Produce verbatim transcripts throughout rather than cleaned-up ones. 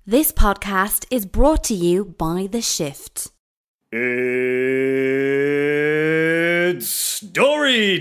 This podcast is brought to you by The Shift. It's story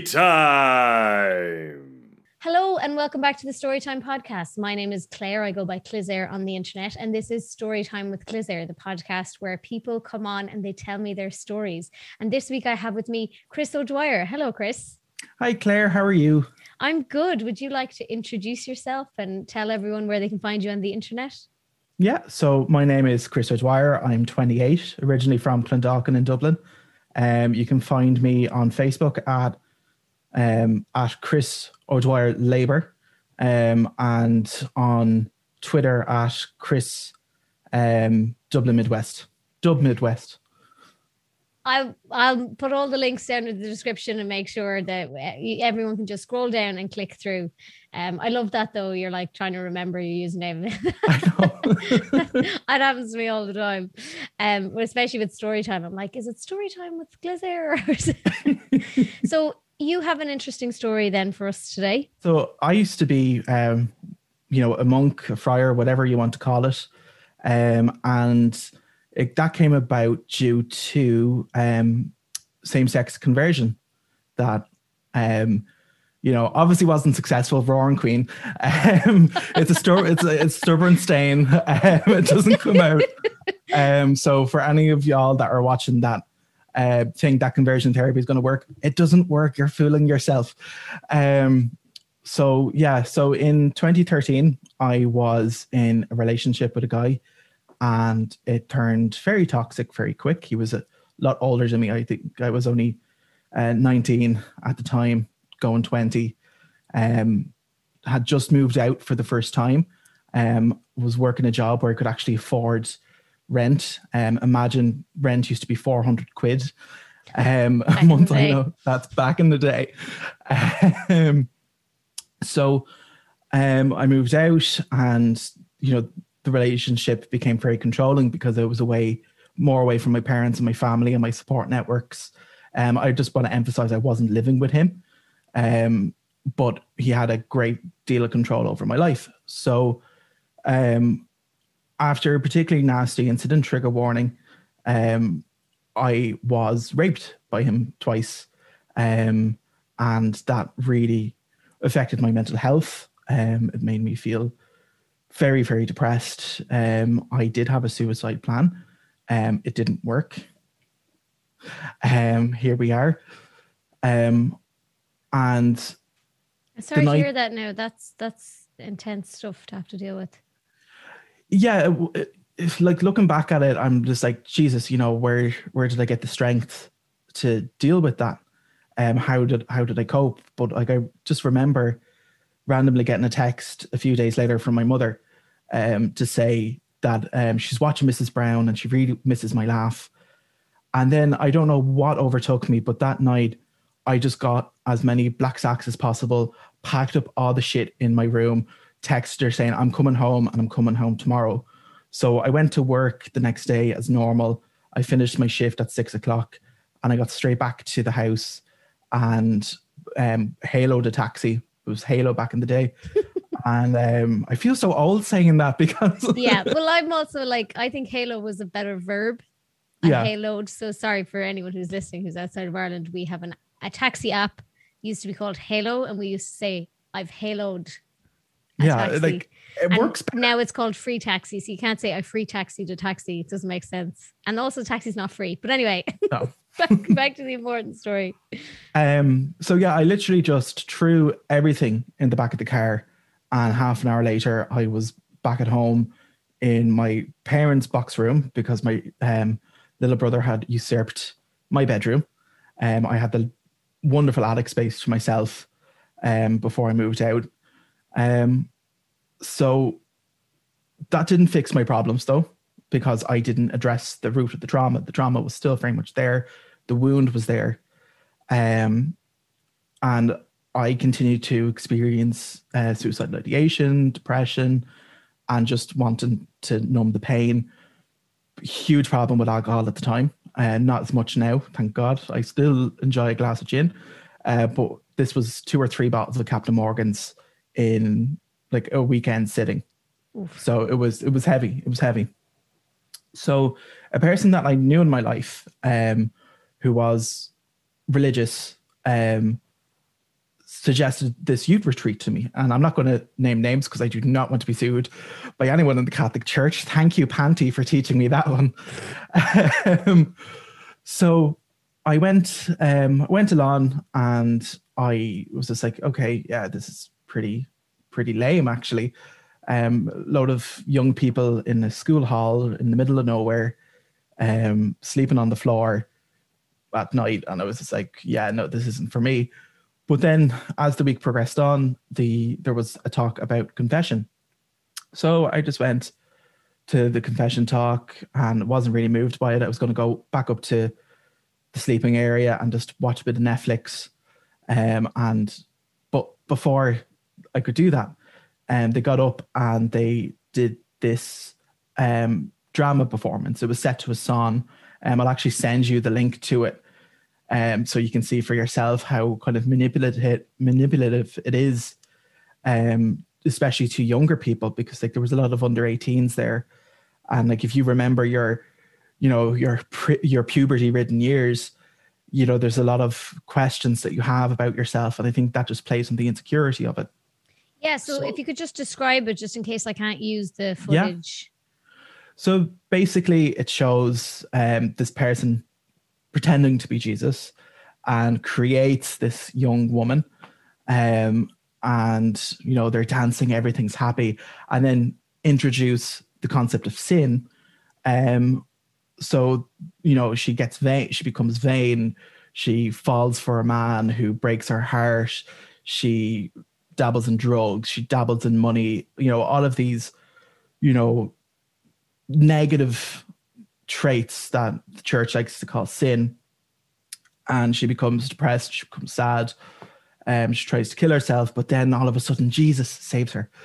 time. Hello and welcome back to the Storytime podcast. My name is Claire. I go by Clizair on the internet, and this is Storytime with Clizair, the podcast where people come on and they tell me their stories. And this week I have with me Chris O'Dwyer. Hello, Chris. Hi, Claire. How are you? I'm good. Would you like to introduce yourself and tell everyone where they can find you on the internet? Yeah, so my name is Chris O'Dwyer. I'm twenty-eight, originally from Clondalkin in Dublin. Um, you can find me on Facebook at um, at Chris O'Dwyer Labour, um, and on Twitter at Chris um, Dublin Midwest, Dub Midwest. I'll, I'll put all the links down in the description and make sure that everyone can just scroll down and click through. Um, I love that though. You're like trying to remember your username. I know. That happens to me all the time. Um, especially with Storytime. I'm like, is it Storytime with Clizair? So you have an interesting story then for us today. So I used to be, um, you know, a monk, a friar, whatever you want to call it. Um, and It, that came about due to um, same-sex conversion that, um, you know, obviously wasn't successful for Roaring Queen. Um, it's a stu- it's a it's stubborn stain. Um, it doesn't come out. Um, so for any of y'all that are watching that uh, think that conversion therapy is going to work, it doesn't work. You're fooling yourself. Um, so yeah, so in twenty thirteen, I was in a relationship with a guy. And it turned very toxic very quick. He was a lot older than me. I think I was only uh, nineteen at the time, going twenty. Um, had just moved out for the first time. Um, was working a job where I could actually afford rent. Um, imagine rent used to be four hundred quid um, a month. I know that's back in the day. Um, so um, I moved out, and you know, the relationship became very controlling because I was away, more away from my parents and my family and my support networks. Um, I just want to emphasize I wasn't living with him, um, but he had a great deal of control over my life. So um, after a particularly nasty incident, trigger warning, um, I was raped by him twice. Um, and that really affected my mental health. Um, it made me feel very, very depressed. Um, I did have a suicide plan. Um, it didn't work. Um, here we are. Um, and I'm sorry to night, hear that now. That's that's intense stuff to have to deal with. Yeah, it, it, like looking back at it, I'm just like, Jesus, you know, where where did I get the strength to deal with that? Um, how did how did I cope? But like, I just remember randomly getting a text a few days later from my mother um, to say that um, she's watching Missus Brown and she really misses my laugh. And then I don't know what overtook me, but that night I just got as many black sacks as possible, packed up all the shit in my room, texted her saying, I'm coming home and I'm coming home tomorrow. So I went to work the next day as normal. I finished my shift at six o'clock and I got straight back to the house and um, haloed a taxi. It was Halo back in the day. And um, I feel so old saying that because... Yeah, well, I'm also like, I think Halo was a better verb. I yeah. haloed. So sorry for anyone who's listening who's outside of Ireland. We have an, a taxi app used to be called Halo. And we used to say, I've haloed a yeah, taxi. like it and works better. Now it's called free taxi. So you can't say I free taxied a taxi. It doesn't make sense. And also taxi's not free. But anyway... No. back, back to the important story. Um, so yeah, I literally just threw everything in the back of the car, and half an hour later, I was back at home in my parents' box room because my um, little brother had usurped my bedroom. Um, I had the wonderful attic space to myself um, before I moved out. Um, so that didn't fix my problems though, because I didn't address the root of the trauma. The trauma was still very much there. The wound was there. Um, and I continued to experience uh, suicidal ideation, depression, and just wanting to numb the pain. Huge problem with alcohol at the time. Uh, not as much now, thank God. I still enjoy a glass of gin. Uh, but this was two or three bottles of Captain Morgan's in like a weekend sitting. Oof. So it was it was heavy. It was heavy. So a person that I knew in my life, um, who was religious, um, suggested this youth retreat to me. And I'm not going to name names because I do not want to be sued by anyone in the Catholic Church. Thank you, Panty, for teaching me that one. um, so I went, um, went along, and I was just like, okay, yeah, this is pretty, pretty lame, actually. Um, a load of young people in a school hall in the middle of nowhere, um, sleeping on the floor at night. And I was just like, yeah, no, this isn't for me. But then as the week progressed on, the there was a talk about confession. So I just went to the confession talk and wasn't really moved by it. I was going to go back up to the sleeping area and just watch a bit of Netflix. Um, and but before I could do that, um, they got up and they did this um, drama performance. It was set to a song. Um, I'll actually send you the link to it. Um, so you can see for yourself how kind of manipulative manipulative it is, um, especially to younger people, because like there was a lot of under eighteens there, and like if you remember your, you know, your your puberty ridden years, you know, there's a lot of questions that you have about yourself, and I think that just plays on the insecurity of it. Yeah. So, so if you could just describe it, just in case I can't use the footage. Yeah. So basically, it shows um, this person pretending to be Jesus and creates this young woman, um, and you know they're dancing, everything's happy, and then introduce the concept of sin. Um, so you know she gets vain, she becomes vain, she falls for a man who breaks her heart, she dabbles in drugs, she dabbles in money, you know, all of these, you know, negative traits that the church likes to call sin. And she becomes depressed, she becomes sad, um, she tries to kill herself, but then all of a sudden Jesus saves her.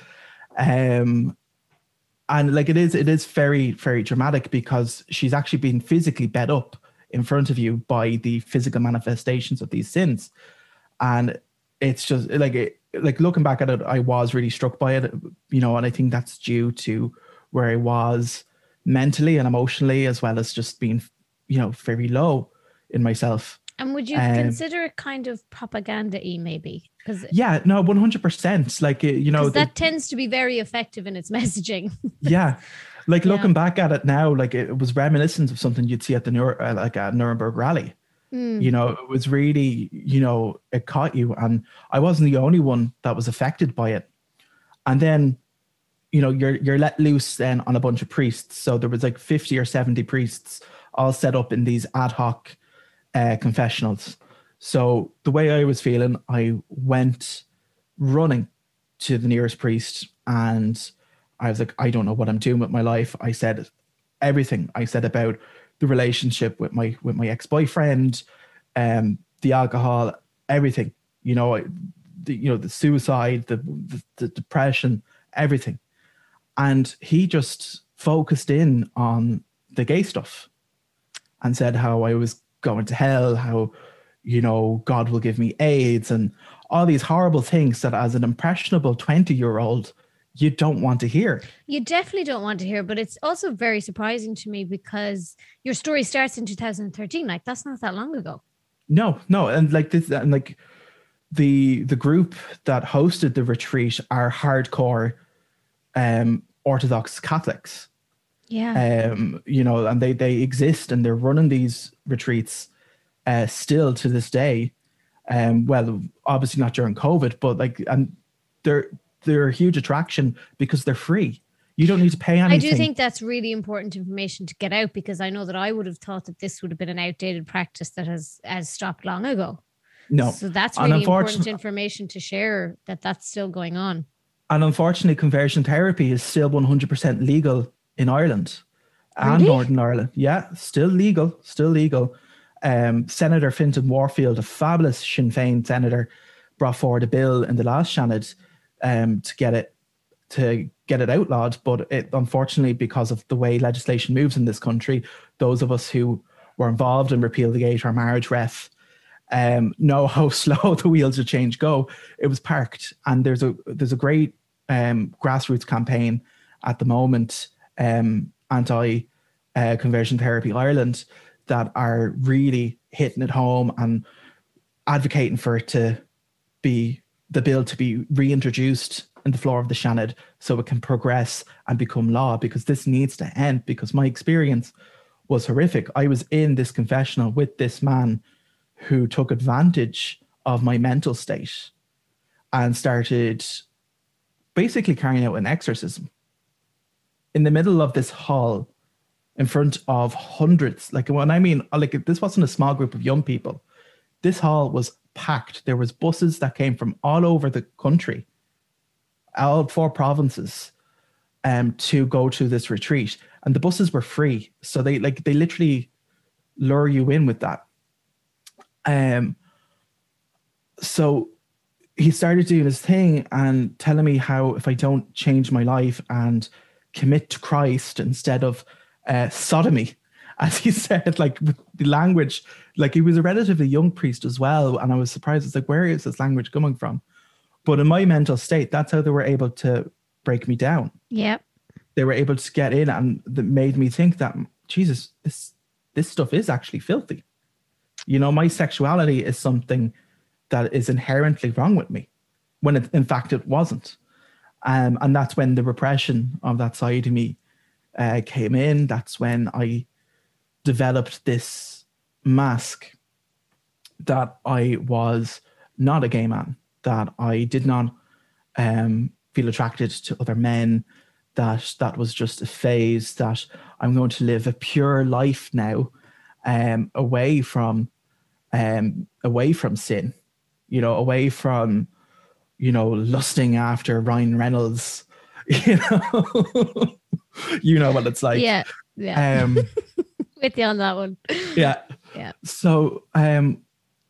Um, and like it is, it is very, very dramatic, because she's actually been physically bed up in front of you by the physical manifestations of these sins. And it's just like, it, like looking back at it, I was really struck by it, you know, and I think that's due to where I was mentally and emotionally, as well as just being, you know, very low in myself. And would you um, consider it kind of propaganda-y maybe? Because yeah, no, one hundred percent. Like, you know, that the, tends to be very effective in its messaging. Yeah. Like yeah. Looking back at it now, like it was reminiscent of something you'd see at the Nure- uh, like a Nuremberg rally. Mm. You know, it was really, you know, it caught you. And I wasn't the only one that was affected by it. And then, you know, you're you're let loose then on a bunch of priests. So there was like fifty or seventy priests all set up in these ad hoc uh, confessionals. So the way I was feeling, I went running to the nearest priest, and I was like, I don't know what I'm doing with my life. I said everything. I said about the relationship with my with my ex-boyfriend, um, the alcohol, everything. You know, the you know the suicide, the, the the depression, everything. And he just focused in on the gay stuff and said how I was going to hell, how, you know, God will give me AIDS, and all these horrible things that as an impressionable twenty-year-old, you don't want to hear. You definitely don't want to hear, but it's also very surprising to me because your story starts in two thousand thirteen. Like, that's not that long ago. No, no. And like this, and like the the group that hosted the retreat are hardcore um, Orthodox Catholics. Yeah. Um, you know, and they they exist and they're running these retreats uh, still to this day. Um, well, obviously not during COVID, but like, and they're they're a huge attraction because they're free. You don't need to pay anything. I do think that's really important information to get out, because I know that I would have thought that this would have been an outdated practice that has has stopped long ago. No. So that's really important information to share, that that's still going on. And unfortunately, conversion therapy is still one hundred percent legal in Ireland and really? Northern Ireland. Yeah, still legal, still legal. Um, Senator Fintan Warfield, a fabulous Sinn Féin senator, brought forward a bill in the last Seanad um, to get it to get it outlawed. But it, unfortunately, because of the way legislation moves in this country, those of us who were involved in Repeal the Gay to Our Marriage ref um, know how slow the wheels of change go. It was parked, and there's a there's a great um, grassroots campaign, at the moment, um, anti uh, conversion therapy Ireland, that are really hitting it home and advocating for it to be the bill to be reintroduced in the floor of the Seanad so it can progress and become law, because this needs to end, because my experience was horrific. I was in this confessional with this man who took advantage of my mental state and started basically carrying out an exorcism in the middle of this hall in front of hundreds. Like, when I mean, like, this wasn't a small group of young people. This hall was packed. There was buses that came from all over the country, all four provinces, um, to go to this retreat. And the buses were free. So they like they literally lure you in with that. Um, so he started doing his thing and telling me how if I don't change my life and commit to Christ instead of uh, sodomy, as he said, like the language, like he was a relatively young priest as well. And I was surprised. It's like, where is this language coming from? But in my mental state, that's how they were able to break me down. Yep. They were able to get in, and that made me think that, Jesus, this this stuff is actually filthy. You know, my sexuality is something that is inherently wrong with me, when it, in fact it wasn't. Um, and that's when the repression of that side of me uh, came in. That's when I developed this mask that I was not a gay man, that I did not um, feel attracted to other men, that that was just a phase, that I'm going to live a pure life now, um, away from um, away from sin, you know, away from, you know, lusting after Ryan Reynolds, you know, you know what it's like. Yeah, yeah. Um, With you on that one. Yeah. Yeah. So, um,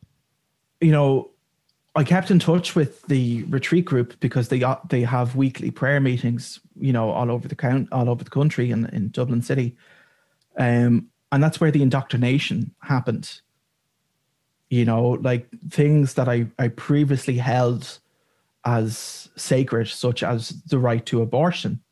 you know, I kept in touch with the retreat group because they got, they have weekly prayer meetings, you know, all over the count, all over the country and in, in Dublin City. Um, and that's where the indoctrination happened. You know, like things that I, I previously held as sacred, such as the right to abortion,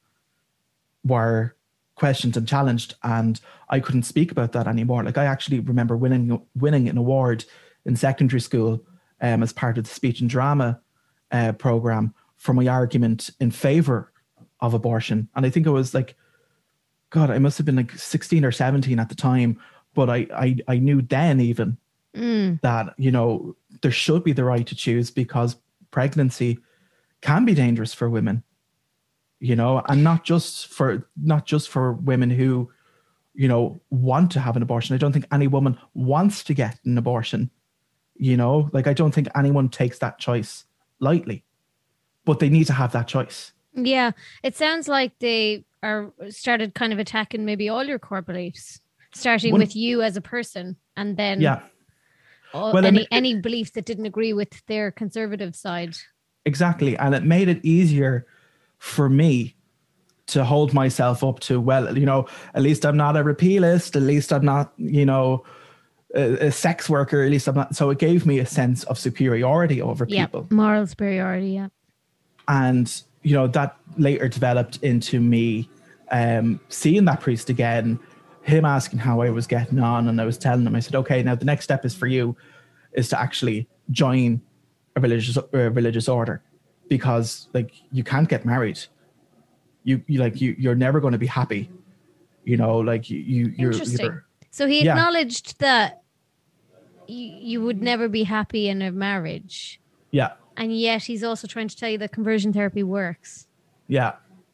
were questioned and challenged, and I couldn't speak about that anymore. Like, I actually remember winning winning an award in secondary school um, as part of the speech and drama uh, program for my argument in favor of abortion. And I think it was like, God, I must have been like sixteen or seventeen at the time, but I I, I knew then even mm. that, you know, there should be the right to choose, because pregnancy can be dangerous for women. You know, and not just for not just for women who, you know, want to have an abortion. I don't think any woman wants to get an abortion. You know, like, I don't think anyone takes that choice lightly, but they need to have that choice. Yeah, it sounds like they are started kind of attacking maybe all your core beliefs, starting One, with you as a person, and then yeah, all, well, any any beliefs that didn't agree with their conservative side. Exactly, and it made it easier for me to hold myself up to, well, you know, at least I'm not a repealist, at least I'm not, you know, a, a sex worker, at least I'm not. So it gave me a sense of superiority over yeah, people. Moral superiority, yeah. And, you know, that later developed into me um, seeing that priest again, him asking how I was getting on, and I was telling him, I said, okay, now the next step is for you is to actually join a religious a religious order. Because, like, you can't get married. You, you like you you're never going to be happy. You know, like you, you you're. Interesting. You're, so he yeah. acknowledged that you, you would never be happy in a marriage. Yeah. And yet he's also trying to tell you that conversion therapy works. Yeah.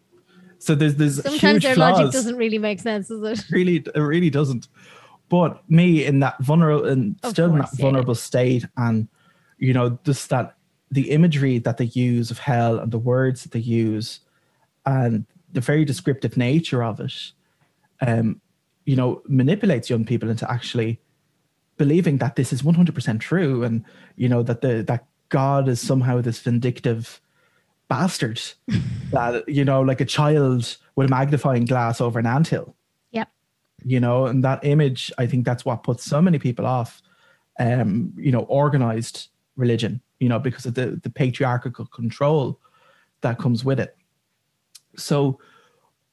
So there's there's sometimes huge their flaws. logic doesn't really make sense, does it? Really, it really doesn't. But me in that vulnerable and still course, in that vulnerable yeah. state, and you know, just that. The imagery that they use of hell and the words that they use and the very descriptive nature of it, um, you know, manipulates young people into actually believing that this is one hundred percent true, and, you know, that the that God is somehow this vindictive bastard that, you know, like a child with a magnifying glass over an anthill. Yep. You know, and that image, I think that's what puts so many people off, um, you know, organized religion. You know, because of the, the patriarchal control that comes with it. So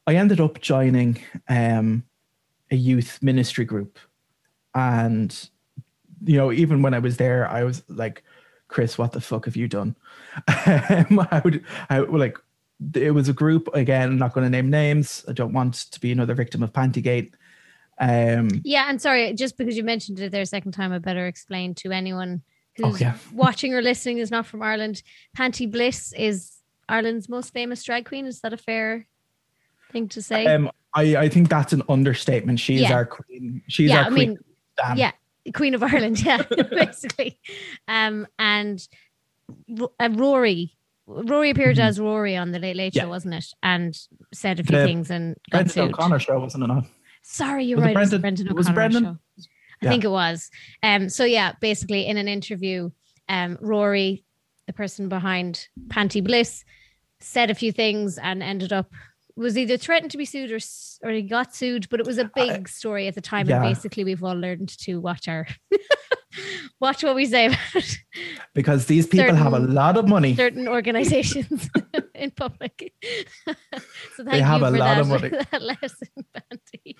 I ended up joining um, a youth ministry group. And, you know, even when I was there, I was like, Chris, what the fuck have you done? um, I would, I would like, it was a group, again, I'm not going to name names. I don't want to be another victim of Pantygate. Um, yeah, and sorry, just because you mentioned it there a second time, I better explain to anyone who's oh, yeah. watching or listening is not from Ireland. Panty Bliss is Ireland's most famous drag queen. Is that a fair thing to say? Um, I, I think that's an understatement. She's Yeah. our queen. She's Yeah, our I queen. mean, Damn. yeah, Queen of Ireland, yeah, basically. Um, and Ro- uh, Rory, Rory appeared Mhm. as Rory on the Late Late Show, Yeah. wasn't it? And said a few The things and got Brendan sued. O'Connor show, wasn't it? Not? Sorry, you're Was it right. It was the Brendan? Brendan Was it O'Connor Brendan? show. I Yeah. think it was. Um, so yeah, basically in an interview, um, Rory, the person behind Panty Bliss, said a few things and ended up was either threatened to be sued or s- or he got sued, but it was a big story at the time. yeah. And basically we've all learned to watch our watch what we say about Because these people have a Certain- lot of money. certain organizations in public. So thank They have you a for lot that, of money. that lesson, Panty.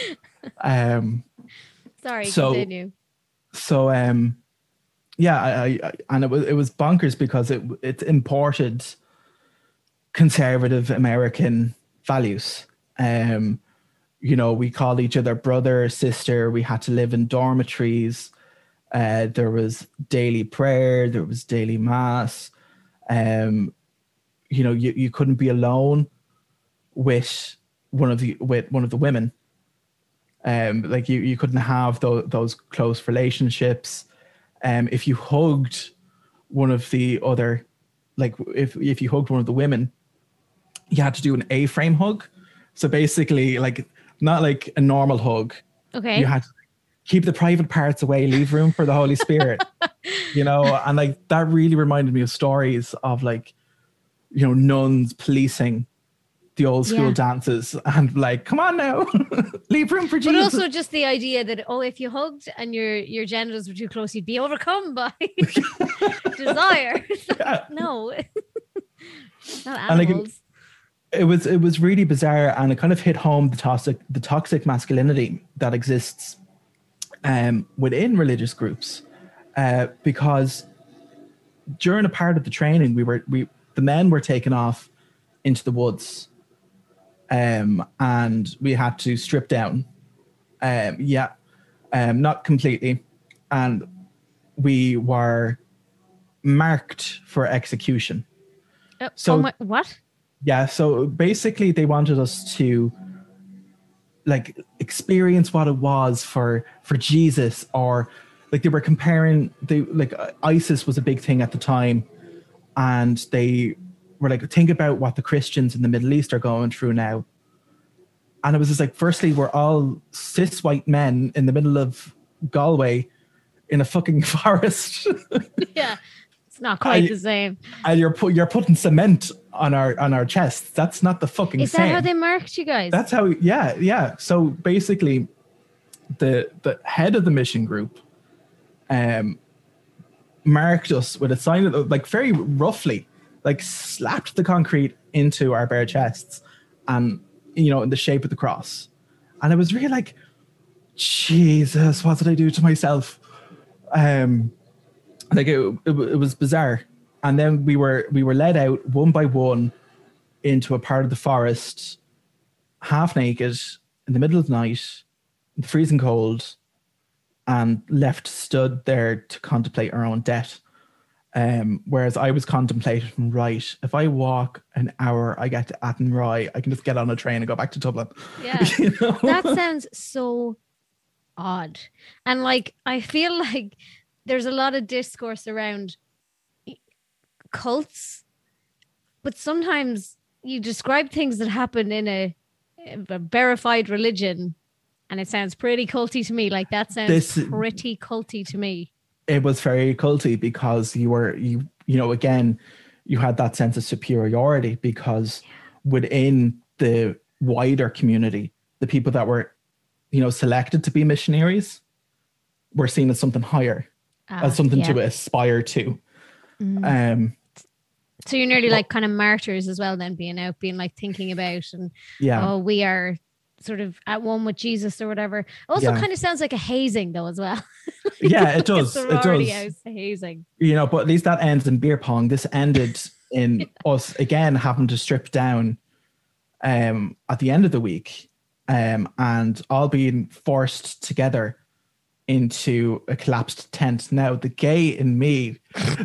Um, Sorry, So- continue. so um, yeah, I, I, and it was it was bonkers because it it imported conservative American values. Um, you know, we called each other brother, sister. We had to live in dormitories. Uh, there was daily prayer. There was daily mass. Um, you know, you, you couldn't be alone with one of the with one of the women. Um, like you, you couldn't have those those close relationships. Um, if you hugged one of the other, like if if you hugged one of the women, you had to do an A-frame hug. So basically, like not like a normal hug. Okay. You had to keep the private parts away, leave room for the Holy Spirit. You know, and like that really reminded me of stories of like, you know, nuns policing the old school Yeah. dances and like, come on now, leave room for But Jesus. also just the idea that, oh, if you hugged and your your genitals were too close, you'd be overcome by desire. It's like, Yeah. no. Not And like, animals. it was it was really bizarre, and it kind of hit home the toxic the toxic masculinity that exists um, within religious groups, uh, because during a part of the training, we were we the men were taken off into the woods, um, and we had to strip down. Um, yeah, um, not completely, and we were marked for execution. Uh, so- oh my, what? Yeah, so basically they wanted us to like experience what it was for for Jesus, or like they were comparing they like uh, ISIS was a big thing at the time, and they were like, think about what the Christians in the Middle East are going through now. And it was just like, firstly, we're all cis white men in the middle of Galway in a fucking forest. Yeah. It's not quite I- the same. And you're pu- you're putting cement on our on our chests. That's not the fucking Is same. that how they marked you guys? That's how, yeah, yeah. So basically, the the head of the mission group um, marked us with a sign, of, like very roughly, like slapped the concrete into our bare chests, and you know, in the shape of the cross. And it was really like, Jesus, what did I do to myself? Um, like it, it, it was bizarre. And then we were we were led out one by one into a part of the forest, half naked, in the middle of the night, in the freezing cold, and left stood there to contemplate our own death. Um, whereas I was contemplating, right, if I walk an hour, I get to Athenry, I can just get on a train and go back to Dublin. Yeah. You know? That sounds so odd. And like, I feel like there's a lot of discourse around cults, but sometimes you describe things that happen in a, a verified religion and it sounds pretty culty to me. Like that sounds This- pretty culty to me. It was very culty because you were, you, you know, again, you had that sense of superiority because within the wider community, the people that were, you know, selected to be missionaries were seen as something higher, Ah, as something yeah. to aspire to. Mhm. Um, So you're nearly like kind of martyrs as well, then being out, being like thinking about and Yeah. oh, we are sort of at one with Jesus or whatever. Also Yeah. kind of sounds like a hazing though as well. Like, Yeah, it like a does. It sorority does. house hazing. You know, but at least that ends in beer pong. This ended in us again having to strip down um, at the end of the week, um, and all being forced together into a collapsed tent. Now, the gay in me.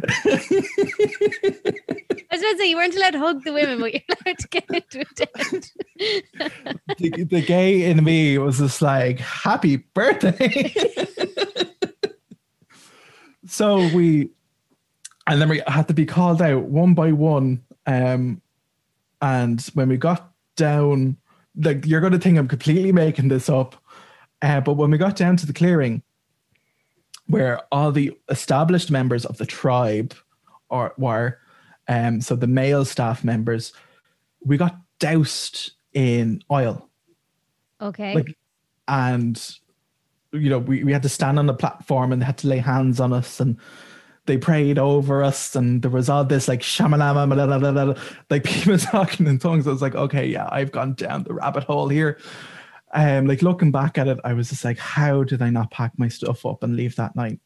I was going to say, you weren't allowed to hug the women, but you're allowed to get into a tent. the, the gay in me was just like, happy birthday. So we, and then we had to be called out one by one. Um, and when we got down, like, you're going to think I'm completely making this up. Uh, but when we got down to the clearing, where all the established members of the tribe are, were, um, so the male staff members, we got doused in oil. Okay. Like, and, you know, we, we had to stand on the platform and they had to lay hands on us and they prayed over us. And there was all this like shamalama, blah, blah, blah, blah, like people talking in tongues. I was like, okay, yeah, I've gone down the rabbit hole here. Um, like looking back at it, I was just like, how did I not pack my stuff up and leave that night?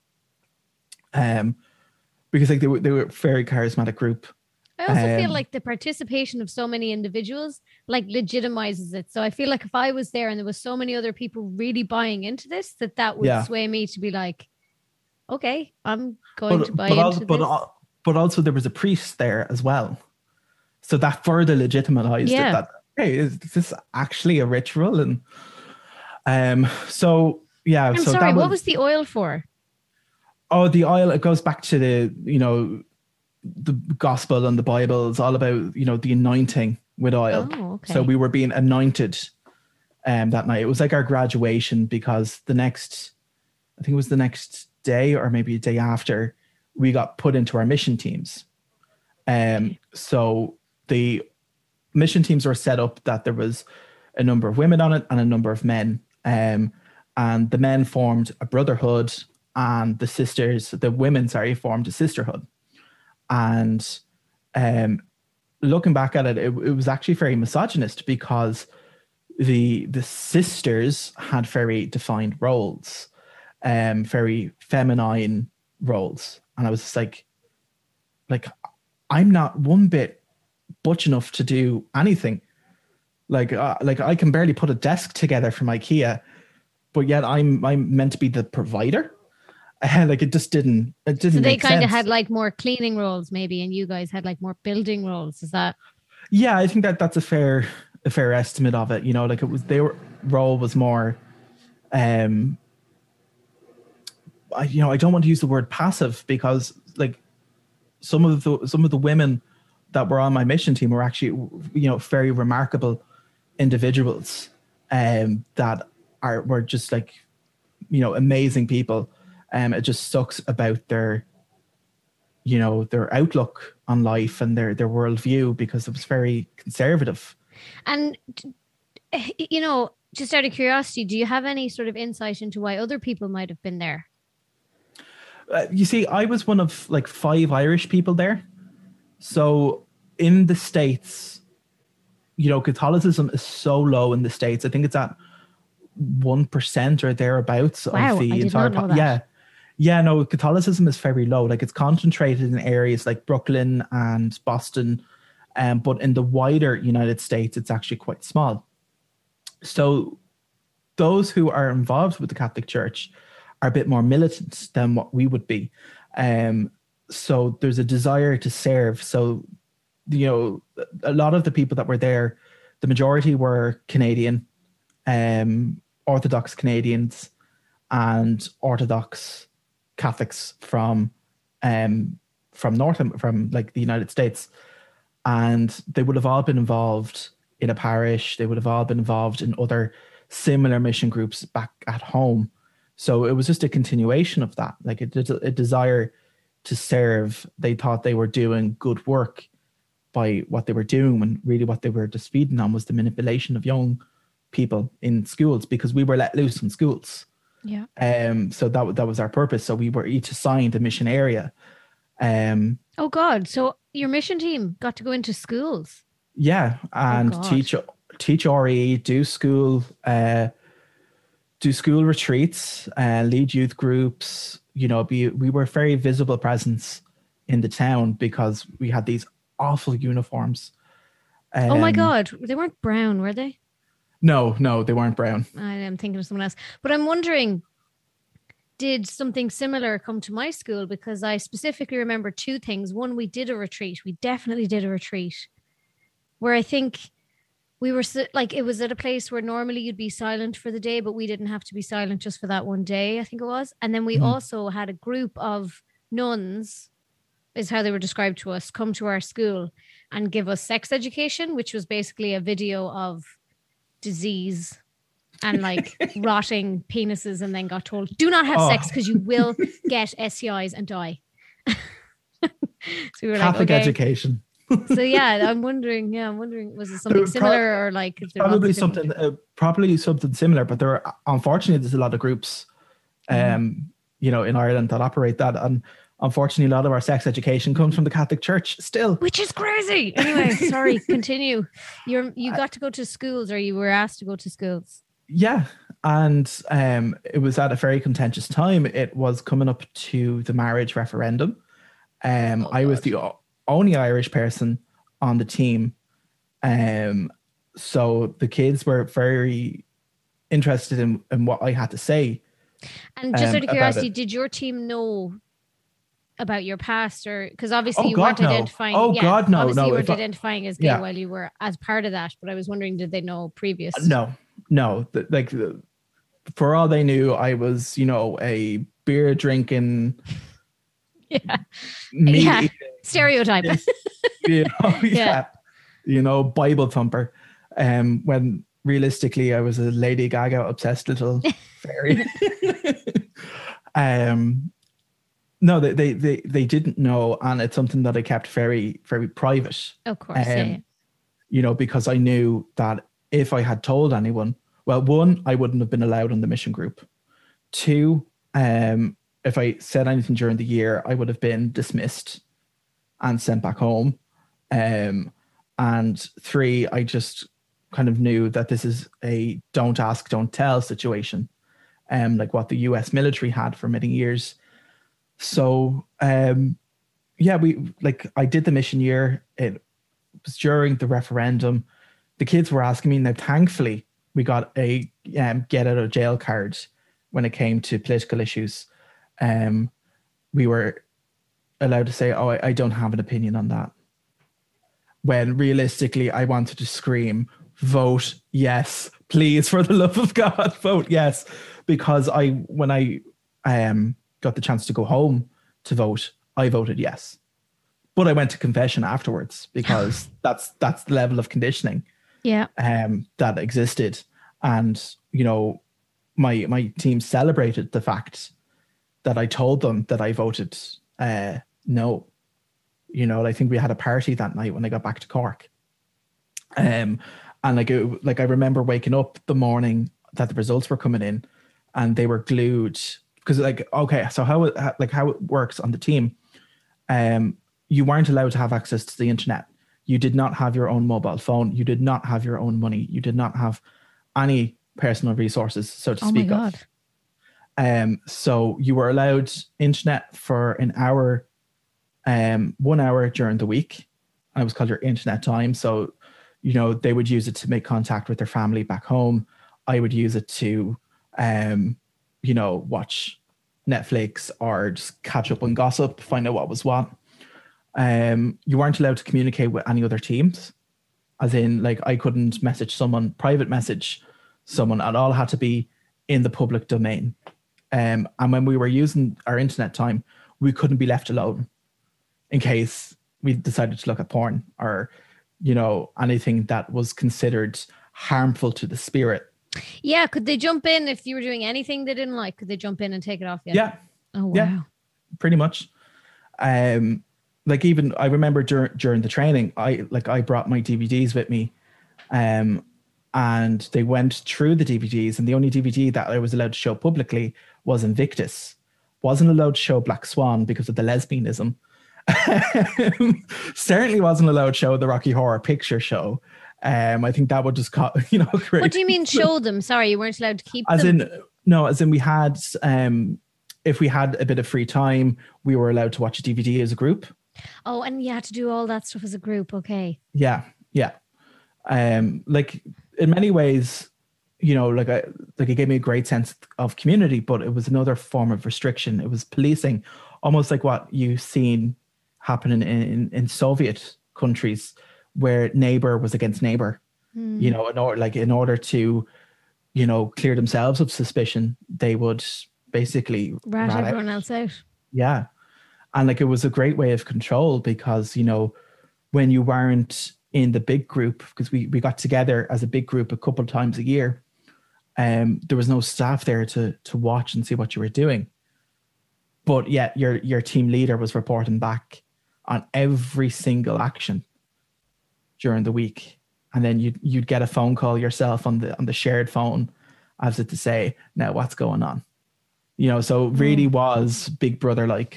Um, because like they were, they were a very charismatic group. I also Um, feel like the participation of so many individuals like legitimizes it. So I feel like if I was there and there was so many other people really buying into this, that that would Yeah. sway me to be like, okay, I'm going to buy but into also, but, this. al- but also there was a priest there as well. So that further legitimized Yeah. it that, hey, is this actually a ritual? And um, so, yeah. I'm so sorry, that what was the oil for? Oh, the oil, it goes back to the, you know, the gospel and the Bible. It's all about, you know, the anointing with oil. Oh, okay. So we were being anointed um, that night. It was like our graduation because the next, I think it was the next day or maybe a day after, we got put into our mission teams. Um, so the mission teams were set up that there was a number of women on it and a number of men. Um, and the men formed a brotherhood and the sisters, the women, sorry, formed a sisterhood. And um, looking back at it, it, it was actually very misogynist because the the sisters had very defined roles, um, very feminine roles. And I was just like, like, I'm not one bit butch enough to do anything. Like, uh, like I can barely put a desk together from IKEA, but yet I'm I'm meant to be the provider. Uh, like it just didn't it didn't So they make kind of sense. had like more cleaning roles maybe, and you guys had like more building roles. Is that? Yeah, I think that that's a fair a fair estimate of it. You know, like it was their role was more, um, I, you know, I don't want to use the word passive because like some of the some of the women that were on my mission team were actually, you know, very remarkable individuals, um, that are were just like, you know, amazing people. Um, it just sucks about their, you know, their outlook on life and their their worldview because it was very conservative. And, you know, just out of curiosity, do you have any sort of insight into why other people might have been there? Uh, you see, I was one of like five Irish people there. So in the States, you know, Catholicism is so low in the States. I think it's at one percent or thereabouts Wow, of the I did entire. not know po- that. Yeah, yeah. No, Catholicism is very low. Like it's concentrated in areas like Brooklyn and Boston, um, but in the wider United States, it's actually quite small. So those who are involved with the Catholic Church are a bit more militant than what we would be. Um, so there's a desire to serve. So, you know, a lot of the people that were there, the majority were Canadian, um, Orthodox Canadians and Orthodox Catholics from um, from North, from like the United States. And they would have all been involved in a parish. They would have all been involved in other similar mission groups back at home. So it was just a continuation of that, like a, a desire to serve. They thought they were doing good work by what they were doing, when really what they were just feeding on was the manipulation of young people in schools, because we were let loose in schools. Yeah. Um. So that that was our purpose. So we were each assigned a mission area, Um, Oh God! So your mission team got to go into schools. yeah, and Oh, God. teach teach R E, do school, uh, do school retreats, uh, lead youth groups. You know, be we were a very visible presence in the town because we had these awful uniforms. Um, Oh my God! They weren't brown, were they? No, no, they weren't brown. I am thinking of someone else, but I'm wondering, did something similar come to my school? Because I specifically remember two things. One, we did a retreat. We definitely did a retreat where I think we were si- like, it was at a place where normally you'd be silent for the day, but we didn't have to be silent just for that one day, I think it was. And then we Mhm. also had a group of nuns, is how they were described to us, come to our school and give us sex education, which was basically a video of disease and like rotting penises, and then got told, do not have Oh. sex because you will get S T Is and die. So we were Catholic like, okay. education. So yeah, I'm wondering, yeah, I'm wondering, was it something There pro- similar or like is there lots Probably of different- something, uh, probably something similar. But there, are, unfortunately, there's a lot of groups, um, Mhm. you know, in Ireland that operate that, and unfortunately, a lot of our sex education comes from the Catholic Church still. Which is crazy. Anyway, sorry, continue. You're you got to go to schools, or you were asked to go to schools. Yeah, and um, it was at a very contentious time. It was coming up to the marriage referendum. Um, Oh, I was God. the o- only Irish person on the team, um, so the kids were very interested in, in what I had to say. And just um, out of about curiosity, it. did your team know about your past, or because obviously Oh, you God, weren't no. identifying? Oh, yeah, God, no, obviously no. you If weren't I- identifying as gay Yeah. while you were as part of that. But I was wondering, did they know previous? No, no. The- like the, for all they knew, I was, you know, a beer drinking, Yeah, meat Yeah. eating, stereotype. you know, yeah. Yeah. you know, Bible thumper. Um, when realistically, I was a Lady Gaga obsessed little fairy. um, no, they, they they they didn't know, and it's something that I kept very very private. Of course, yeah, Um, yeah. You know, because I knew that if I had told anyone, well, one, I wouldn't have been allowed on the mission group. Two, um, if I said anything during the year, I would have been dismissed and sent back home. Um, and three, I just kind of knew that this is a don't ask, don't tell situation, um, like what the U S military had for many years. So, um, yeah, we like I did the mission year. It was during the referendum. The kids were asking me. Now, thankfully, we got a um, get out of jail card when it came to political issues. Um, we were allowed to say, "Oh, I, I don't have an opinion on that." When realistically, I wanted to scream, "Vote yes, please, for the love of God, vote yes!" Because I, when I um, got the chance to go home to vote, I voted yes. But I went to confession afterwards because that's that's the level of conditioning Yeah. um, that existed. And, you know, my my team celebrated the fact that I told them that I voted uh, no. You know, I think we had a party that night when I got back to Cork. Um, and like, it, like I remember waking up the morning that the results were coming in, and they were glued because, like, okay, so how it, like how it works on the team, um, you weren't allowed to have access to the internet. You did not have your own mobile phone. You did not have your own money. You did not have any personal resources, so to Oh my speak God. of. Um, so you were allowed internet for an hour, um, one hour during the week. And it was called your internet time. So, you know, they would use it to make contact with their family back home. I would use it to, um, you know, watch Netflix or just catch up on gossip, find out what was what. Um, you weren't allowed to communicate with any other teams. As in, like, I couldn't message someone, private message someone. It all had to be in the public domain. Um, and when we were using our internet time, we couldn't be left alone in case we decided to look at porn or, you know, anything that was considered harmful to the spirit. Yeah. Could they jump in if you were doing anything they didn't like? Could they jump in and take it off? you? Yeah, Oh, wow. Yeah. pretty much. Um, like even I remember dur- during the training, I like I brought my D V Ds with me, um, and they went through the D V Ds, and the only D V D that I was allowed to show publicly was Invictus. Wasn't allowed to show Black Swan because of the lesbianism. Certainly wasn't allowed to show the Rocky Horror Picture Show. Um, I think that would just, co- you know, create. What do you mean show them? Sorry, you weren't allowed to keep as them? in, no, as in we had, um, if we had a bit of free time, we were allowed to watch a D V D as a group. Oh, and you had to do all that stuff as a group. Okay. Yeah, yeah. Um, like in many ways, you know, like I, like it gave me a great sense of community, but it was another form of restriction. It was policing, almost like what you've seen happening in, in, in Soviet countries, where neighbor was against neighbor. Mm. You know, in order like in order to, you know, clear themselves of suspicion, they would basically rat, rat everyone out. else out. Yeah, and like it was a great way of control because, you know, when you weren't in the big group, because we we got together as a big group a couple of times a year. Um, there was no staff there to to watch and see what you were doing. But yet your your team leader was reporting back on every single action during the week. And then you'd you'd get a phone call yourself on the on the shared phone as it to say, now what's going on? You know, so it really was Big Brother like.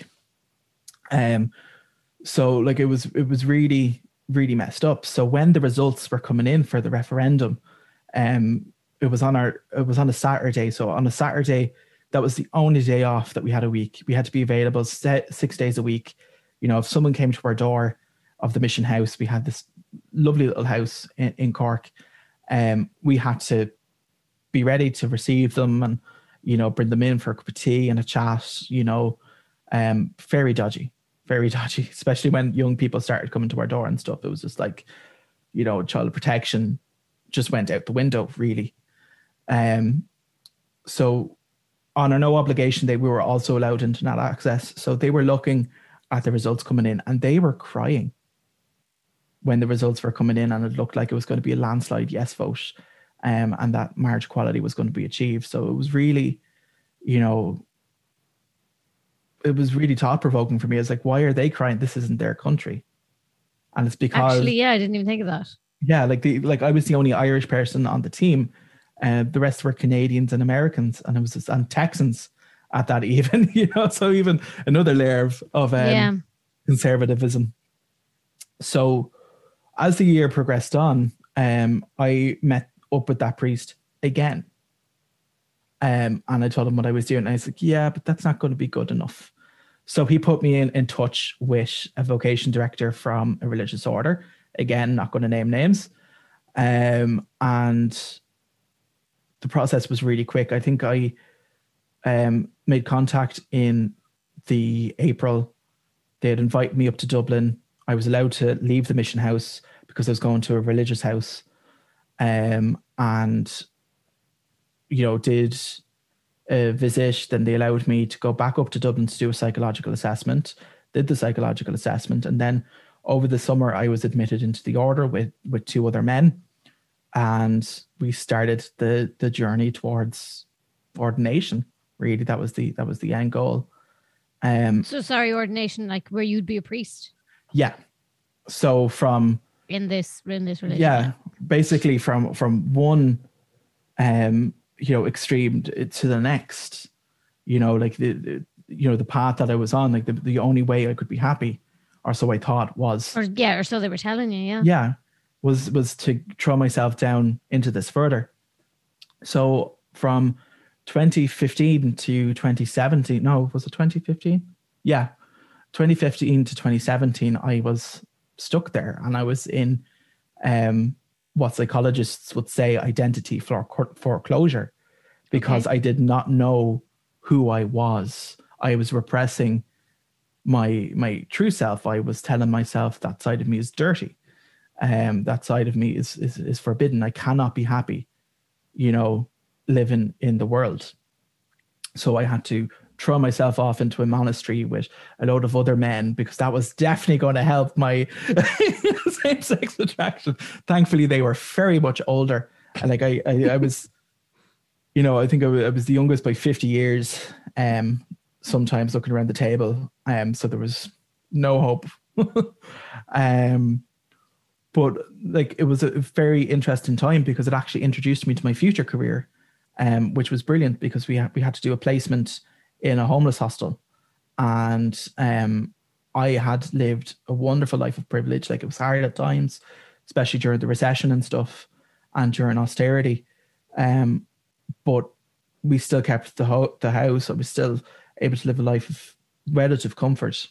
Um so like it was it was really, really messed up. So when the results were coming in for the referendum, um it was on our it was on a Saturday. So on a Saturday, that was the only day off that we had a week. We had to be available set six days a week. You know, if someone came to our door of the Mission House, we had this lovely little house in, in Cork. Um, we had to be ready to receive them and, you know, bring them in for a cup of tea and a chat, you know, um, very dodgy, very dodgy, especially when young people started coming to our door and stuff. It was just like, you know, child protection just went out the window, really. Um, so on our no obligation day, we were also allowed internet access. So they were looking at the results coming in and they were crying when the results were coming in and it looked like it was going to be a landslide yes vote, um, and that marriage equality was going to be achieved. So it was really, you know, it was really thought-provoking for me. It's like, why are they crying? This isn't their country. And it's because... Actually, yeah, I didn't even think of that. Yeah, like the like I was the only Irish person on the team. Uh, the rest were Canadians and Americans, and it was just, and Texans at that even, you know, so even another layer of, of um, yeah. conservatism. So as the year progressed on, um, I met up with that priest again. Um, and I told him what I was doing. And I was like, yeah, but that's not going to be good enough. So he put me in, in touch with a vocation director from a religious order. Again, not going to name names. Um, and the process was really quick. I think I um, made contact in the April. They'd invite me up to Dublin. I was allowed to leave the Mission House because I was going to a religious house. Um, and, you know, did a visit. Then they allowed me to go back up to Dublin to do a psychological assessment, did the psychological assessment. And then over the summer, I was admitted into the order with, with two other men. And we started the the journey towards ordination. Really, that was the that was the end goal. Um, so sorry, ordination, like where you'd be a priest. Yeah. So from in this in this religion. Yeah, basically from from one, um, you know, extreme to the next. You know, like the, the you know the path that I was on, like the the only way I could be happy, or so I thought, was. Or yeah, or so they were telling you. Yeah. Yeah. was was to throw myself down into this further. So from twenty fifteen to twenty seventeen, no, was it twenty fifteen? Yeah. twenty fifteen to twenty seventeen, I was stuck there and I was in um, what psychologists would say identity foreclosure because okay. I did not know who I was. I was repressing my my true self. I was telling myself that side of me is dirty. Um, that side of me is, is is forbidden. I cannot be happy, you know, living in the world. So I had to throw myself off into a monastery with a load of other men because that was definitely going to help my same-sex attraction. Thankfully, they were very much older. And like I, I, I was, you know, I think I was, I was the youngest by fifty years. Um, sometimes looking around the table. Um, so there was no hope. um. But like it was a very interesting time because it actually introduced me to my future career, um, which was brilliant because we had we had to do a placement in a homeless hostel, and um, I had lived a wonderful life of privilege. Like, it was hard at times, especially during the recession and stuff and during austerity. Um, but we still kept the, ho- the house. I was still able to live a life of relative comfort.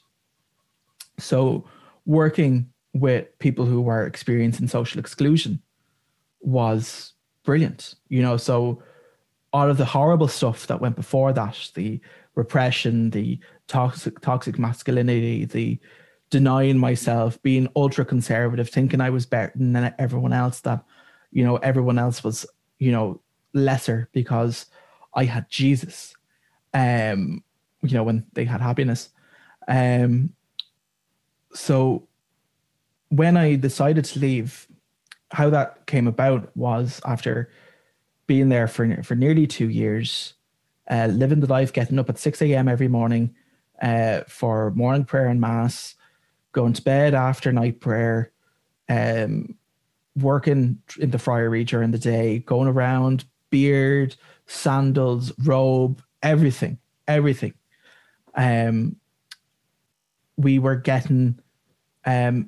So working with people who were experiencing social exclusion was brilliant, you know. So all of the horrible stuff that went before that, the repression, the toxic toxic masculinity, the denying myself, being ultra conservative, thinking I was better than everyone else, that, you know, everyone else was, you know, lesser because I had Jesus, um, you know, when they had happiness. Um, so when I decided to leave, how that came about was after being there for for nearly two years, uh, living the life, getting up at six a.m. every morning uh, for morning prayer and mass, going to bed after night prayer, um, working in the friary during the day, going around, beard, sandals, robe, everything, everything. Um, we were getting um,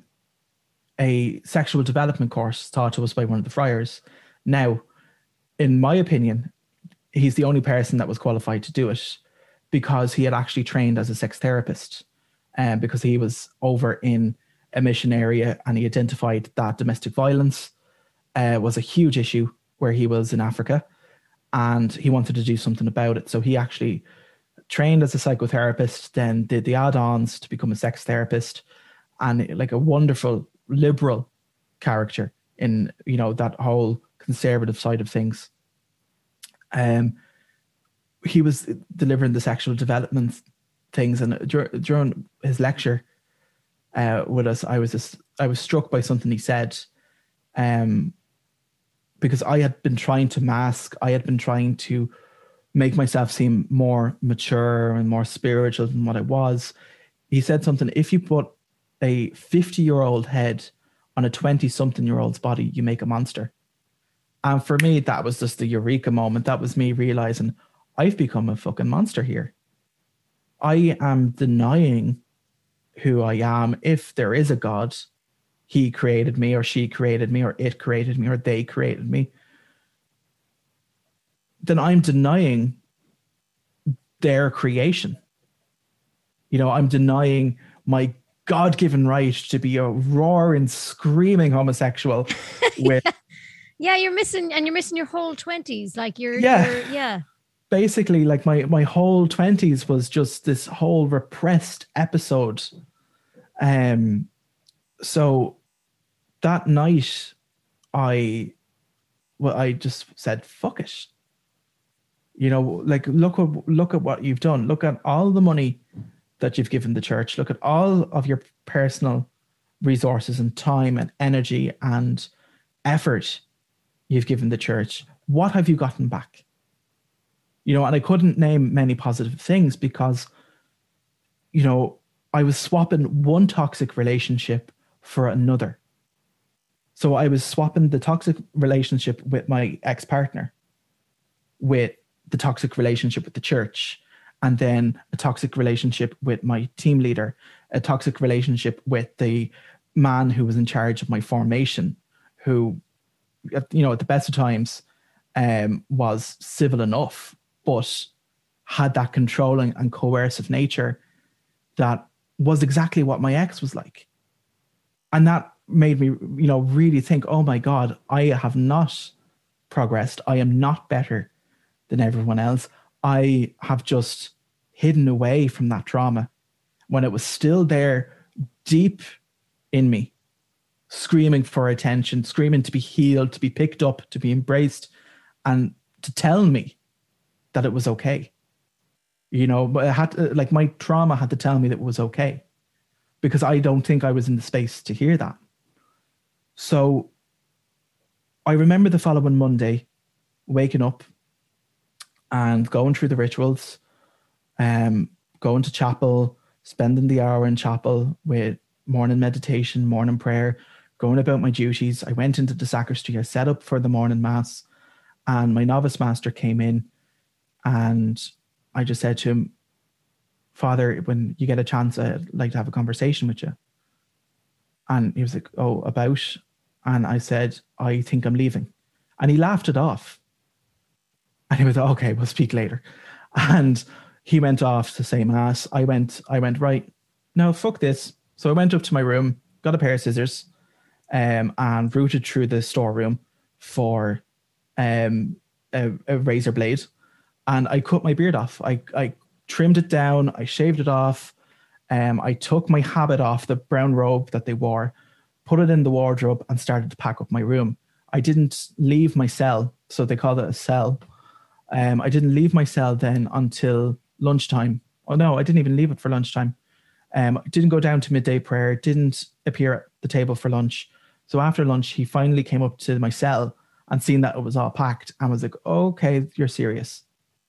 a sexual development course taught to us by one of the friars. Now, in my opinion, he's the only person that was qualified to do it because he had actually trained as a sex therapist, and um, because he was over in a mission area and he identified that domestic violence uh, was a huge issue where he was in Africa, and he wanted to do something about it. So he actually trained as a psychotherapist, then did the add-ons to become a sex therapist, and like a wonderful liberal character in, you know, that whole conservative side of things. Um, he was delivering the sexual development things, and dur- during his lecture uh, with us, I was just, I was struck by something he said, um, because I had been trying to mask, I had been trying to make myself seem more mature and more spiritual than what I was. He said something: if you put a fifty-year-old head on a twenty-something-year-old's body, you make a monster. And for me, that was just the eureka moment. That was me realizing I've become a fucking monster here. I am denying who I am. If there is a God, he created me, or she created me, or it created me, or they created me, then I'm denying their creation. You know, I'm denying my God-given right to be a roaring, screaming homosexual with... Yeah, you're missing, and you're missing your whole twenties. Like you're, yeah, you're, yeah. Basically, like my my whole twenties was just this whole repressed episode. Um, so that night, I, well, I just said, "Fuck it." You know, like look at look at what you've done. Look at all the money that you've given the church. Look at all of your personal resources and time and energy and effort you've given the church. What have you gotten back? You know, and I couldn't name many positive things because, you know, I was swapping one toxic relationship for another. So I was swapping the toxic relationship with my ex-partner with the toxic relationship with the church, and then a toxic relationship with my team leader, a toxic relationship with the man who was in charge of my formation, who, you know, at the best of times um, was civil enough, but had that controlling and coercive nature that was exactly what my ex was like. And that made me, you know, really think, oh my God, I have not progressed. I am not better than everyone else. I have just hidden away from that trauma when it was still there deep in me, screaming for attention, screaming to be healed, to be picked up, to be embraced, and to tell me that it was okay. You know, but it had to, like my trauma had to tell me that it was okay, because I don't think I was in the space to hear that. So I remember the following Monday waking up and going through the rituals, um, going to chapel, spending the hour in chapel with morning meditation, morning prayer, going about my duties. I went into the sacristy, I set up for the morning mass, and my novice master came in, and I just said to him, Father, when you get a chance, I'd like to have a conversation with you. And he was like, oh, about? And I said, I think I'm leaving. And he laughed it off. And he was like, okay, we'll speak later. And he went off to say mass. I went, I went, right, no, fuck this. So I went up to my room, got a pair of scissors, um, and rooted through the storeroom for um, a, a razor blade. And I cut my beard off. I, I trimmed it down. I shaved it off. Um, I took my habit off, the brown robe that they wore, put it in the wardrobe, and started to pack up my room. I didn't leave my cell, so they called it a cell. Um, I didn't leave my cell then until lunchtime. Oh no, I didn't even leave it for lunchtime. Um, I didn't go down to midday prayer, didn't appear at the table for lunch. So after lunch, he finally came up to my cell and seen that it was all packed and was like, okay, you're serious.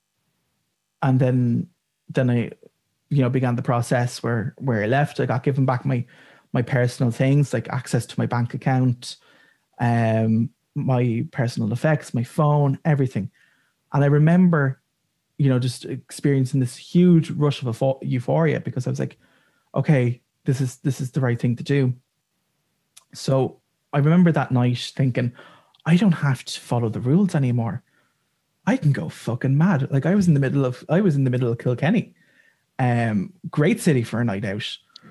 And then, then I, you know, began the process where, where I left. I got given back my, my personal things, like access to my bank account, um, my personal effects, my phone, everything. And I remember, you know, just experiencing this huge rush of euphoria because I was like, okay, this is, this is the right thing to do. So I remember that night thinking, I don't have to follow the rules anymore. I can go fucking mad. Like I was in the middle of, I was in the middle of Kilkenny. Um, great city for a night out.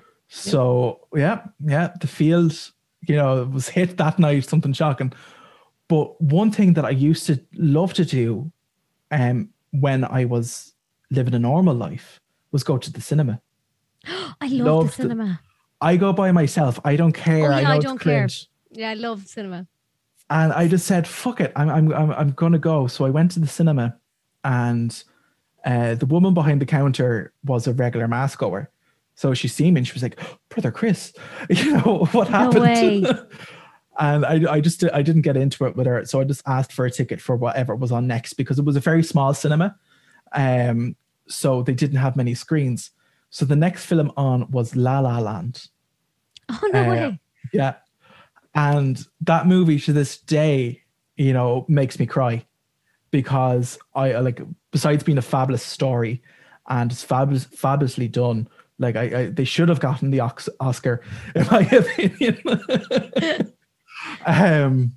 So yeah, yeah, the field, you know, was hit that night, something shocking. But one thing that I used to love to do um, when I was living a normal life was go to the cinema. I love Loved the cinema. The, I go by myself. I don't care. Oh, yeah, I, know I it's don't cringe. care. Yeah, I love cinema. And I just said, fuck it. I'm I'm I'm, I'm going to go. So I went to the cinema, and uh, the woman behind the counter was a regular mass goer. So she seen me and she was like, oh, Brother Chris, you know, what happened? No way. And I, I just, I didn't get into it with her. So I just asked for a ticket for whatever was on next because it was a very small cinema. Um, so they didn't have many screens. So the next film on was La La Land. Oh, no uh, way. Yeah. And that movie to this day, you know, makes me cry because I like, besides being a fabulous story and it's fabulous, fabulously done, like I, I they should have gotten the Oscar, in my opinion. um,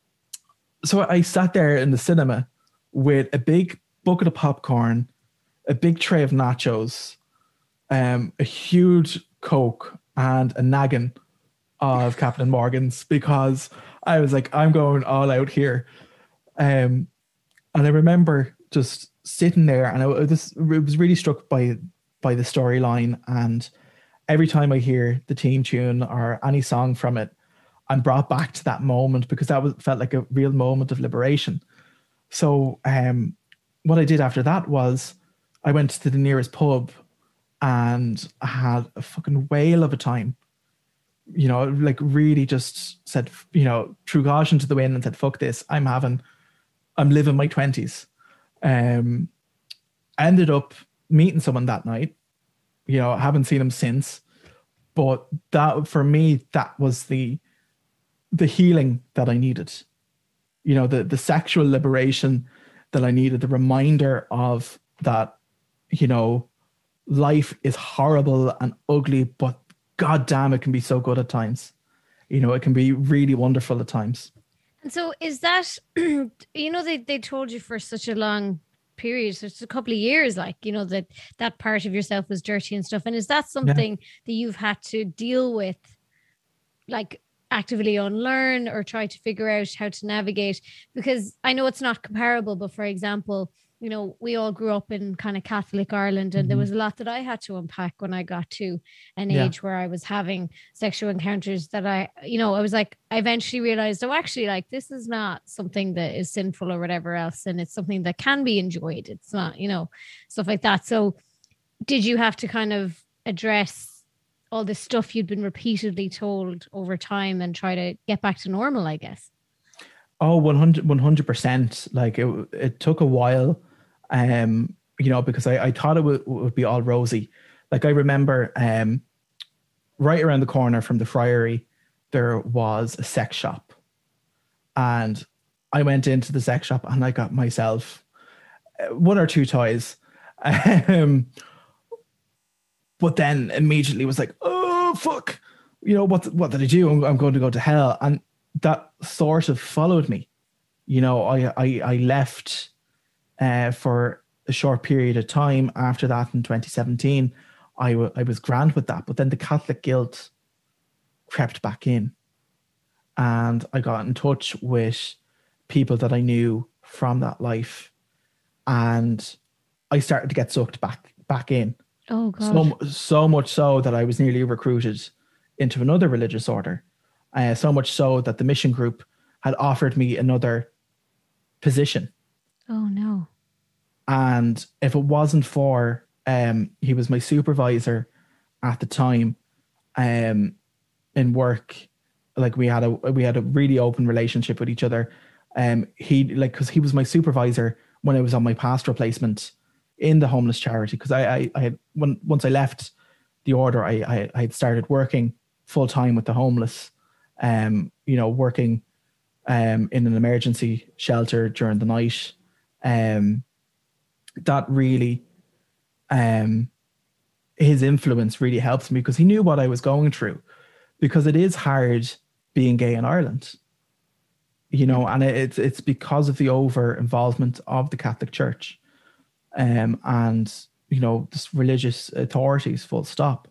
so I sat there in the cinema with a big bucket of popcorn, a big tray of nachos, um, a huge Coke, and a naggin of Captain Morgan's because I was like, I'm going all out here. Um, and I remember just sitting there, and I was, I was really struck by by the storyline. And every time I hear the theme tune or any song from it, I'm brought back to that moment because that was felt like a real moment of liberation. So um, what I did after that was I went to the nearest pub and I had a fucking whale of a time. You know, like really just said, you know, threw caution to the wind and said, fuck this, I'm having, I'm living my twenties. Um, I ended up meeting someone that night, you know, I haven't seen him since, but that for me, that was the, the healing that I needed, you know, the, the sexual liberation that I needed, the reminder of that, you know, life is horrible and ugly, but God damn, it can be so good at times. You know, it can be really wonderful at times. And so is that, you know, they, they told you for such a long period, so it's a couple of years, like, you know, that that part of yourself was dirty and stuff. And is that something yeah. that you've had to deal with, like actively unlearn or try to figure out how to navigate? Because I know it's not comparable, but for example, you know, we all grew up in kind of Catholic Ireland, and mm-hmm. there was a lot that I had to unpack when I got to an yeah. age where I was having sexual encounters that I, you know, I was like, I eventually realized, oh, actually, like, this is not something that is sinful or whatever else. And it's something that can be enjoyed. It's not, you know, stuff like that. So did you have to kind of address all the stuff you'd been repeatedly told over time and try to get back to normal, I guess? Oh, one hundred percent. Like it, it took a while. Um, you know, because I, I thought it would, would be all rosy. Like I remember um, right around the corner from the Friary, there was a sex shop. And I went into the sex shop and I got myself one or two toys. Um, but then immediately was like, oh, fuck, you know, what, what did I do? I'm, I'm going to go to hell. And that sort of followed me. You know, I, I, I left uh, for a short period of time after that in twenty seventeen. I, w- I was grand with that, but then the Catholic guilt crept back in, and I got in touch with people that I knew from that life, and I started to get sucked back back in. Oh God! So so much so that I was nearly recruited into another religious order. Uh, so much so that the mission group had offered me another position. Oh no! And if it wasn't for um, he was my supervisor at the time, um, in work, like we had a we had a really open relationship with each other. Um, he like because he was my supervisor when I was on my pastoral placement in the homeless charity. Because I, I I had when once I left the order, I I, I had started working full time with the homeless. Um, you know, working um in an emergency shelter during the night. Um, that really, um, his influence really helped me because he knew what I was going through. Because it is hard being gay in Ireland, you know, and it's it's because of the over involvement of the Catholic Church, um, and you know, just religious authorities, full stop.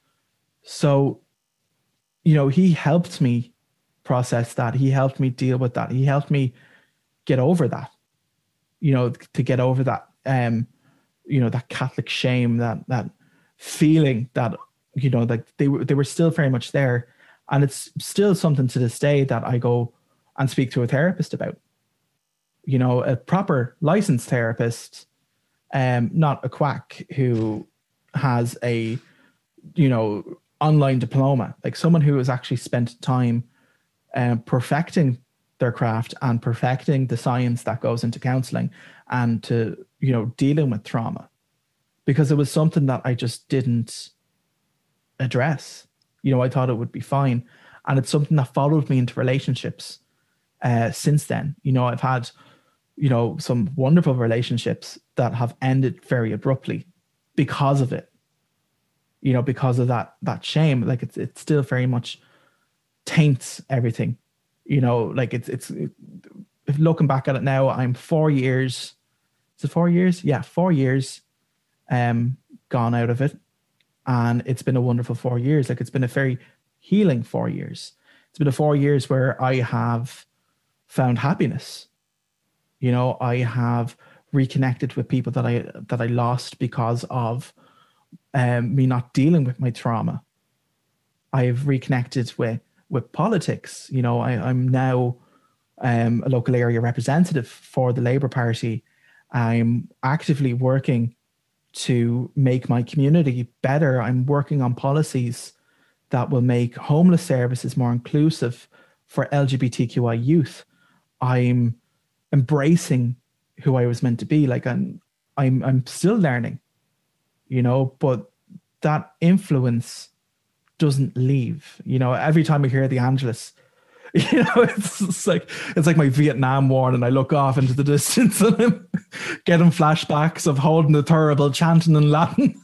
So, you know, he helped me process that. He helped me deal with that. He helped me get over that. You know, to get over that, um, you know, that Catholic shame, that that feeling that, you know, like they were they were still very much there, and it's still something to this day that I go and speak to a therapist about. You know, a proper licensed therapist, um, not a quack who has a, you know, online diploma, like someone who has actually spent time um, perfecting their craft and perfecting the science that goes into counseling and to, you know, dealing with trauma, because it was something that I just didn't address. You know, I thought it would be fine. And it's something that followed me into relationships uh, since then. You know, I've had, you know, some wonderful relationships that have ended very abruptly because of it. You know, because of that, that shame. Like it's, it's still very much taints everything. You know, like it's, it's, it, looking back at it now, I'm four years, is it four years? Yeah, four years um, gone out of it. And it's been a wonderful four years. Like it's been a very healing four years. It's been a four years where I have found happiness. You know, I have reconnected with people that I, that I lost because of um, me not dealing with my trauma. I've reconnected with, with politics. You know, I, I'm now um, a local area representative for the Labour Party. I'm actively working to make my community better. I'm working on policies that will make homeless services more inclusive for L G B T Q I youth. I'm embracing who I was meant to be. Like I'm, I'm, I'm still learning, you know, but that influence doesn't leave. You know, every time I hear the Angelus, you know, it's, it's like it's like my Vietnam War, and I look off into the distance and I'm getting flashbacks of holding the thurible, chanting in Latin.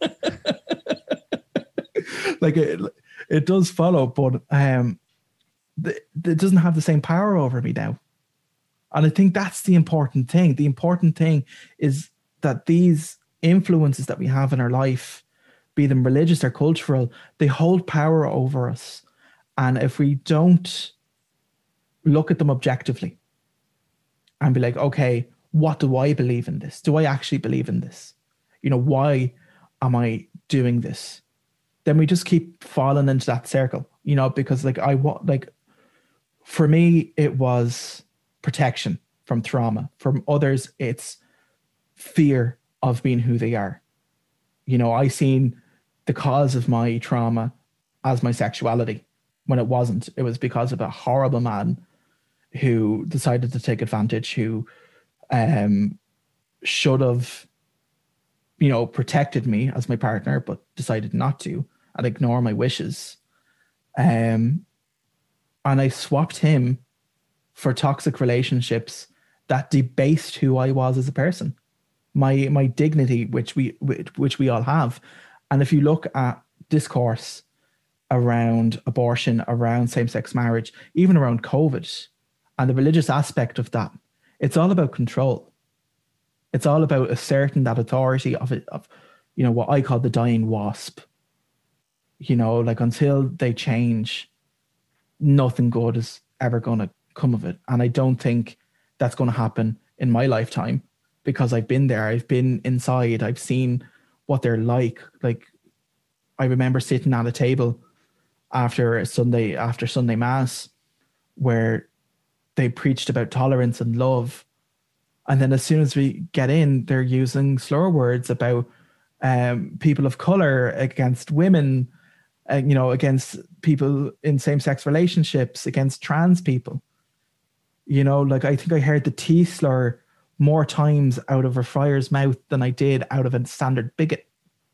Like it, it does follow, but um, the, it doesn't have the same power over me now. And I think that's the important thing. The important thing is that these influences that we have in our life, be them religious or cultural, they hold power over us. And if we don't look at them objectively and be like, okay, what do I believe in this? Do I actually believe in this? You know, why am I doing this? Then we just keep falling into that circle, you know, because like I want, like, for me, it was protection from trauma. From others, it's fear of being who they are. You know, I seen the cause of my trauma as my sexuality when it wasn't. It was because of a horrible man who decided to take advantage, who um, should have, you know, protected me as my partner, but decided not to and ignore my wishes. Um, and I swapped him for toxic relationships that debased who I was as a person, my my dignity, which we which we all have. And if you look at discourse around abortion, around same-sex marriage, even around COVID and the religious aspect of that, it's all about control. It's all about asserting that authority of it, of, you know, what I call the dying wasp. You know, like until they change, nothing good is ever going to come of it. And I don't think that's going to happen in my lifetime, because I've been there. I've been inside. I've seen what they're like. Like, I remember sitting at a table after a Sunday, after Sunday Mass, where they preached about tolerance and love. And then as soon as we get in, they're using slur words about um, people of color, against women, uh, you know, against people in same-sex relationships, against trans people. You know, like I think I heard the T slur more times out of a friar's mouth than I did out of a standard bigot.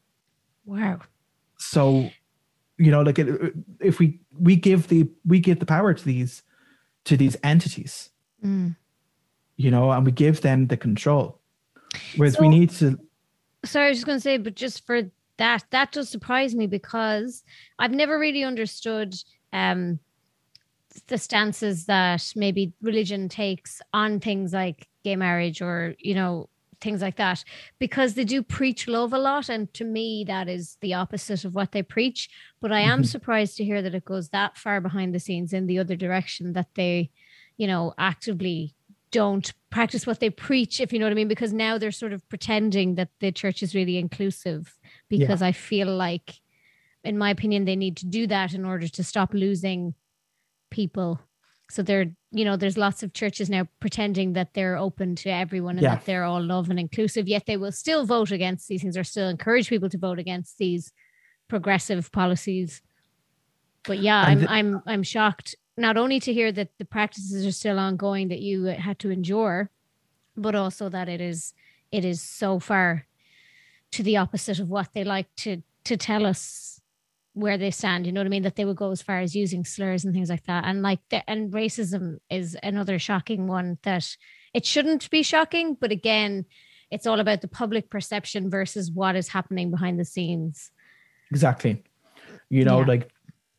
Wow. So, you know, like it, if we we give the we give the power to these to these entities, mm. you know, and we give them the control. Whereas so, we need to. Sorry, I was just going to say, but just for that, that does surprise me, because I've never really understood um, the stances that maybe religion takes on things like gay marriage, or, you know, things like that, because they do preach love a lot. And to me, that is the opposite of what they preach. But I am mm-hmm. surprised to hear that it goes that far behind the scenes in the other direction, that they, you know, actively don't practice what they preach, if you know what I mean, because now they're sort of pretending that the church is really inclusive, because yeah. I feel like, in my opinion, they need to do that in order to stop losing people. So they're, you know, there's lots of churches now pretending that they're open to everyone and yeah. that they're all love and inclusive, yet they will still vote against these things, or still encourage people to vote against these progressive policies. But yeah, I'm the- I'm I'm shocked not only to hear that the practices are still ongoing that you had to endure, but also that it is it is so far to the opposite of what they like to to tell us where they stand. You know what I mean? That they would go as far as using slurs and things like that. And like the, and racism is another shocking one, that it shouldn't be shocking, but again, it's all about the public perception versus what is happening behind the scenes. Exactly. You know, yeah. like,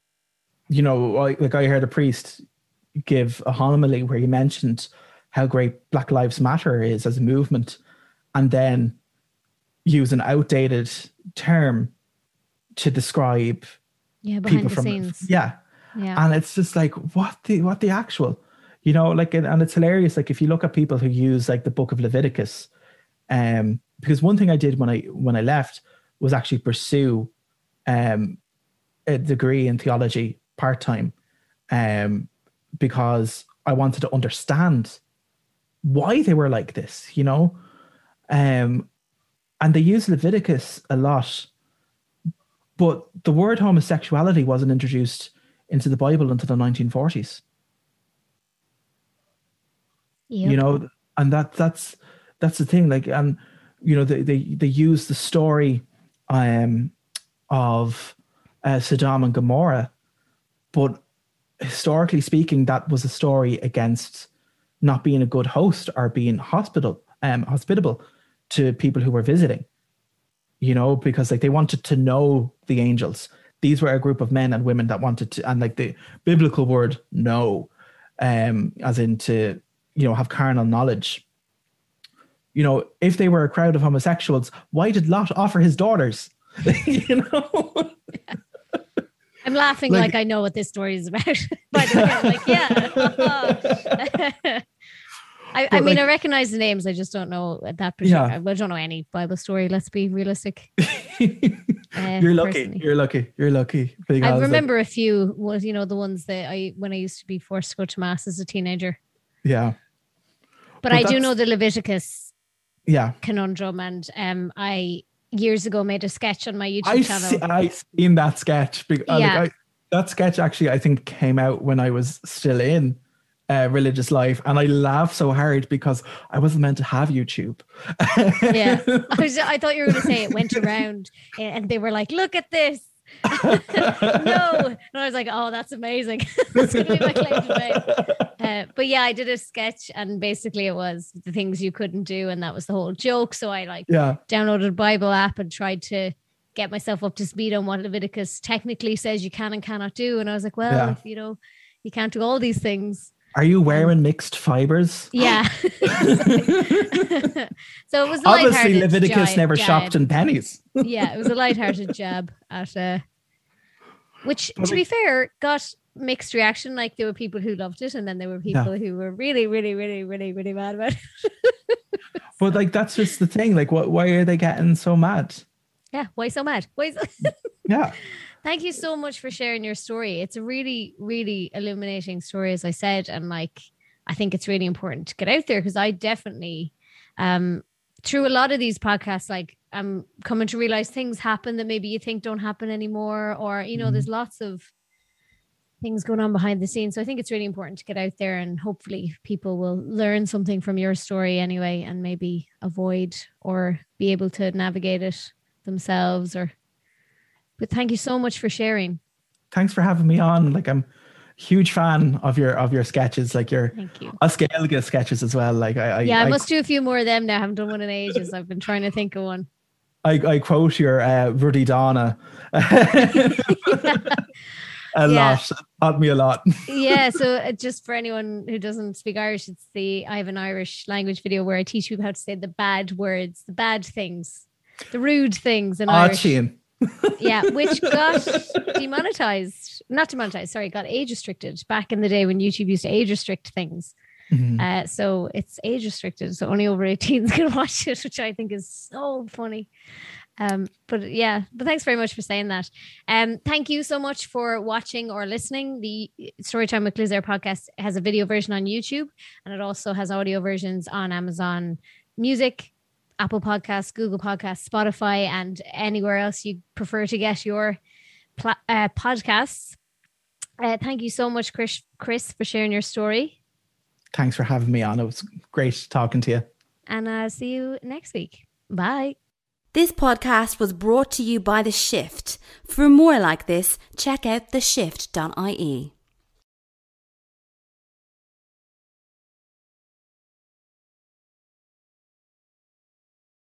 you know, like I heard a priest give a homily where he mentioned how great Black Lives Matter is as a movement, and then use an outdated term to describe yeah, behind people the from scenes. Yeah. Yeah. And it's just like, what the what the actual, you know, like, and it's hilarious. Like if you look at people who use like the book of Leviticus, um, because one thing I did when I when I left was actually pursue um a degree in theology part-time, um, because I wanted to understand why they were like this, you know. Um, and they use Leviticus a lot, but the word homosexuality wasn't introduced into the Bible until the nineteen forties. Yep. You know, and that that's that's the thing. Like, and you know, they they they use the story um of uh, Sodom and Gomorrah, but historically speaking, that was a story against not being a good host or being hospitable, um, hospitable to people who were visiting. You know, because like they wanted to know the angels. These were a group of men and women that wanted to, and like the biblical word "know," um, as in to, you know, have carnal knowledge. You know, if they were a crowd of homosexuals, why did Lot offer his daughters? You know. Yeah. I'm laughing like, like I know what this story is about. By the way, like, yeah. I, I mean, like, I recognize the names. I just don't know that particular. Yeah. I don't know any Bible story. Let's be realistic. uh, you're lucky. Personally. You're lucky. You're lucky. I remember like, a few. Was you know the ones that I when I used to be forced to go to mass as a teenager. Yeah. But, but I do know the Leviticus. Yeah. Conundrum, and um, I. years ago made a sketch on my YouTube I channel. See, I seen that sketch. Because, yeah. Like I, that sketch actually, I think, came out when I was still in uh, religious life, and I laughed so hard because I wasn't meant to have YouTube. Yeah, I, was, I thought you were going to say it went around, and they were like, "Look at this." No, and I was like, "Oh, that's amazing." That's going to be my claim to fame. Uh, but yeah, I did a sketch, and basically it was the things you couldn't do, and that was the whole joke. So I like yeah. downloaded a Bible app and tried to get myself up to speed on what Leviticus technically says you can and cannot do. And I was like, well, Yeah. if you know, you can't do all these things. Are you wearing mixed fibers? Yeah. So it was a Obviously, lighthearted Leviticus gi- never jab. shopped in pennies. Yeah, it was a lighthearted jab at uh which, to be fair, got mixed reaction. Like there were people who loved it, and then there were people who were really, really, really, really, really mad about it. But like that's just the thing. Like, what? Why are they getting so mad? Yeah, why so mad? Why so- Yeah. Thank you so much for sharing your story. It's a really, really illuminating story, as I said, and like I think it's really important to get out there because I definitely, um, through a lot of these podcasts, like I'm coming to realize things happen that maybe you think don't happen anymore, or you know, mm-hmm. there's lots of things going on behind the scenes. So I think it's really important to get out there, and hopefully people will learn something from your story anyway, and maybe avoid or be able to navigate it themselves. Or, but thank you so much for sharing. Thanks for having me on. Like I'm a huge fan of your of your sketches. Like your thank you. Oscailga sketches as well. Like I, I yeah, I, I must do a few more of them now. I haven't done one in ages. I've been trying to think of one. I, I quote your uh, Ruddy Donna a yeah. lot. Taught me a lot. Yeah, so uh, just for anyone who doesn't speak Irish, it's the I have an Irish language video where I teach people how to say the bad words, the bad things, the rude things in Irish. Chin. Yeah, which got demonetized, not demonetized, sorry, got age restricted back in the day when YouTube used to age restrict things. Mm-hmm. Uh, so it's age restricted, so only over eighteens can watch it, which I think is so funny. Um, but yeah, but thanks very much for saying that. Um, thank you so much for watching or listening. The Storytime with Liz Eyre podcast has a video version on YouTube, and it also has audio versions on Amazon Music, Apple Podcasts, Google Podcasts, Spotify, and anywhere else you prefer to get your pl- uh, podcasts. Uh, thank you so much, Chris, Chris, for sharing your story. Thanks for having me on. It was great talking to you. And I'll uh, see you next week. Bye. This podcast was brought to you by The Shift. For more like this, check out the shift dot I E.